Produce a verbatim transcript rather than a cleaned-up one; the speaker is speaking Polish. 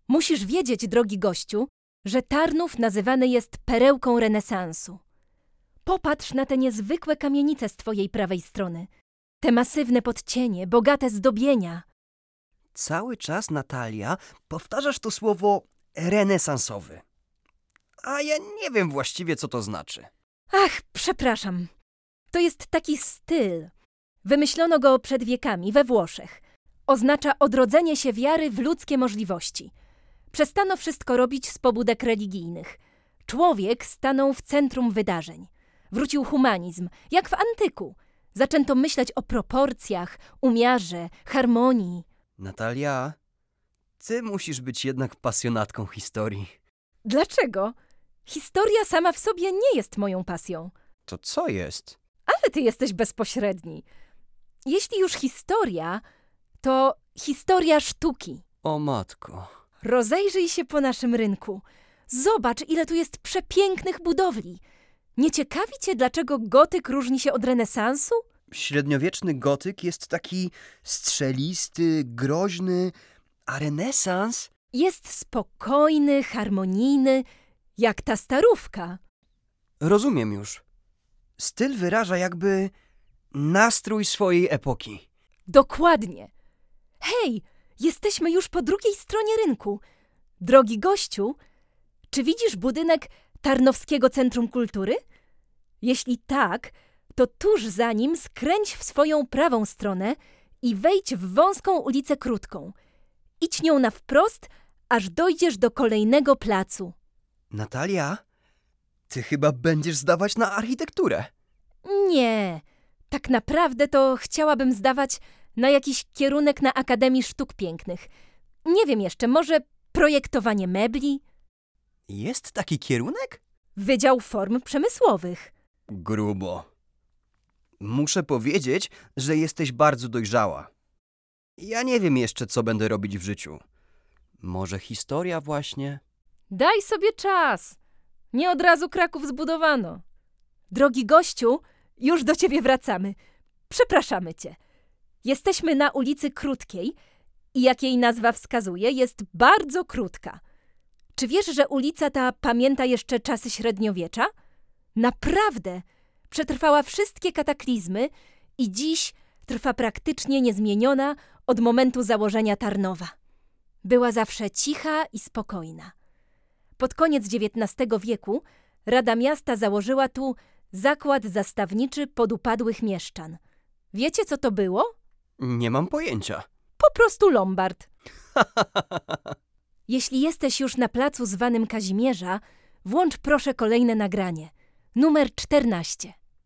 Musisz wiedzieć, drogi gościu, że Tarnów nazywany jest perełką renesansu. Popatrz na te niezwykłe kamienice z twojej prawej strony. Te masywne podcienie, bogate zdobienia. Cały czas, Natalia, powtarzasz to słowo renesansowy. A ja nie wiem właściwie, co to znaczy. Ach, przepraszam. To jest taki styl. Wymyślono go przed wiekami we Włoszech. Oznacza odrodzenie się wiary w ludzkie możliwości. Przestano wszystko robić z pobudek religijnych. Człowiek stanął w centrum wydarzeń. Wrócił humanizm, jak w antyku. Zaczęto myśleć o proporcjach, umiarze, harmonii. Natalia, ty musisz być jednak pasjonatką historii. Dlaczego? Historia sama w sobie nie jest moją pasją. To co jest? Ale ty jesteś bezpośredni. Jeśli już historia, to historia sztuki. O matko. Rozejrzyj się po naszym rynku. Zobacz, ile tu jest przepięknych budowli. Nie ciekawi cię, dlaczego gotyk różni się od renesansu? Średniowieczny gotyk jest taki strzelisty, groźny, a renesans... Jest spokojny, harmonijny, jak ta starówka. Rozumiem już. Styl wyraża jakby nastrój swojej epoki. Dokładnie. Hej, jesteśmy już po drugiej stronie rynku. Drogi gościu, czy widzisz budynek Tarnowskiego Centrum Kultury? Jeśli tak, to tuż za nim skręć w swoją prawą stronę i wejdź w wąską ulicę Krótką. Idź nią na wprost, aż dojdziesz do kolejnego placu. Natalia, ty chyba będziesz zdawać na architekturę. Nie, tak naprawdę to chciałabym zdawać na jakiś kierunek na Akademii Sztuk Pięknych. Nie wiem jeszcze, może projektowanie mebli? Jest taki kierunek? Wydział Form Przemysłowych. Grubo. Muszę powiedzieć, że jesteś bardzo dojrzała. Ja nie wiem jeszcze, co będę robić w życiu. Może historia właśnie? Daj sobie czas. Nie od razu Kraków zbudowano. Drogi gościu, już do ciebie wracamy. Przepraszamy cię. Jesteśmy na ulicy Krótkiej i jak jej nazwa wskazuje, jest bardzo krótka. Czy wiesz, że ulica ta pamięta jeszcze czasy średniowiecza? Naprawdę! Przetrwała wszystkie kataklizmy i dziś trwa praktycznie niezmieniona od momentu założenia Tarnowa. Była zawsze cicha i spokojna. Pod koniec dziewiętnastego wieku Rada Miasta założyła tu zakład zastawniczy podupadłych mieszczan. Wiecie, co to było? Nie mam pojęcia. Po prostu lombard. Jeśli jesteś już na placu zwanym Kazimierza, włącz proszę kolejne nagranie. Numer czternaście.